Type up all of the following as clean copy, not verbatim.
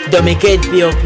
Domicate POP.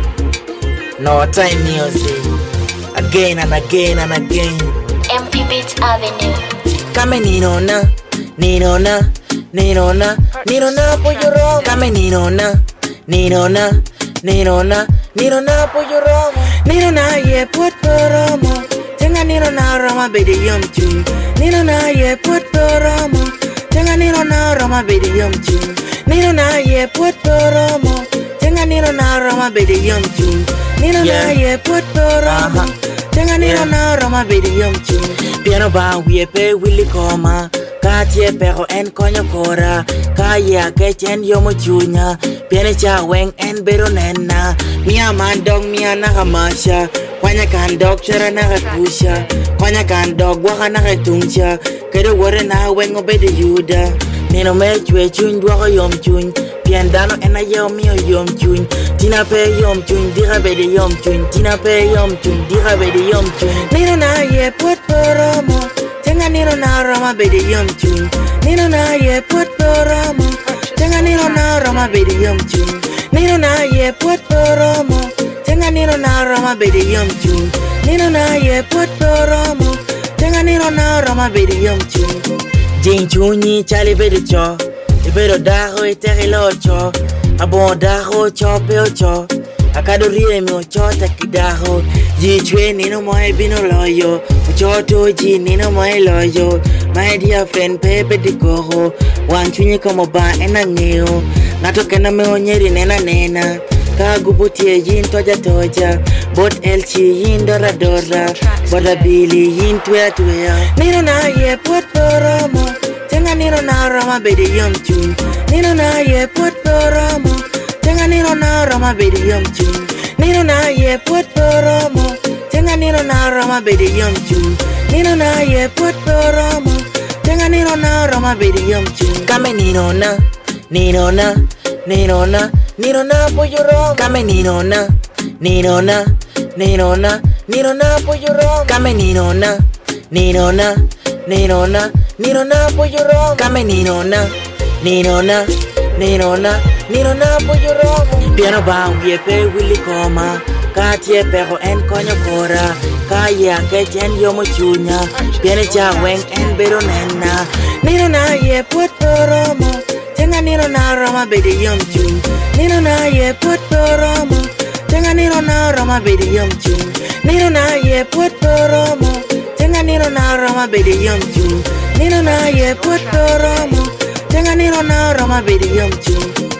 No time music. Again and again and again. MP Beats Avenue. Kame ninona, ninona, ninona, ninona puyuro. Kame ninona, ninona, ninona, ninona puyuro. Ninona ye potoromo. Tenga ninona roma bedi yomchu. Ninona ye potoromo. Tenga ninona roma bedi yomchu. Ninona ye potoromo. Tenga ninona roma bedi yomchu. Ninona ye potoromo. Tenga ninona roma bedi yomchu. Piano ba wiepe willy koma. Katie pero en konyo kora. Kaya kechen yomo chunya. Piane cha weng en bero nena. Mia mandong mia nakamasha. Kwanya kandog chara nakakusha. Kwanya kandog waka nakatungsha. Kero wore na weng obede yuda. Nino me chwe chuny dwako yom chuny. Piandano ena yom mio yom chuny. Tina pe yom chuny dika bede yom chuny. Tina pe yom chuny dika bede yom chuny. Nino na ye potoromo. Tenga nino na roma bede yom chuny. Nino na ye potoromo. Tenga nino na roma bede yom chuny. Nino na ye potoromo. Tenga nino na roma bede yom chuny. Nino na ye potoromo. Tenga nino na roma bede yom chuny. Jing chunyi chali bede cho. Ibedo daho iteri locho. Abon daho cho peo cho. Akado rie mi ocho takidaho. Jichwe nino moe bino loyo. Ucho toji nino moe loyo. My dear friend pepe di koho. Wang chunyi komo ba ena ngeo. Nato kena me onyeri nena nena. Kagubutie yin toja toja. Bot elchi yin dora dora. Boda bili yin tuya tuya. Nino na ye potoromo. Tenga nino na roma bede yom chuny. Nino na ye potoromo. Tenga nino na roma bede yom chuny. Nino na ye potoromo. Tenga nino na roma bede yom chuny. Nino na ye potoromo. Tenga nino na roma bede yom chuny. Kame nino na, nino na, nino na, nino na puyuro. Kame nino na, nino na, nino na, nino na puyuro. Kame nino na, nino na, nino na, nino na puyuro. Kame nino na, nino na, nino na, nino na puyuro. Piano ba wiepe willy koma. Katie pero en konyo kora. Kaya kechen yomo chunya. Piane cha weng en bero nena. Nino na ye potoromo. Tenga nino na roma bede yom chuny. Nino na ye potoromo. Tenga nino na roma bede yom chuny. Nino na ye potoromo. Tenga nino na roma bede yom chuny. Nino na ye potoromo. Tenga nino na roma bede yom chuny.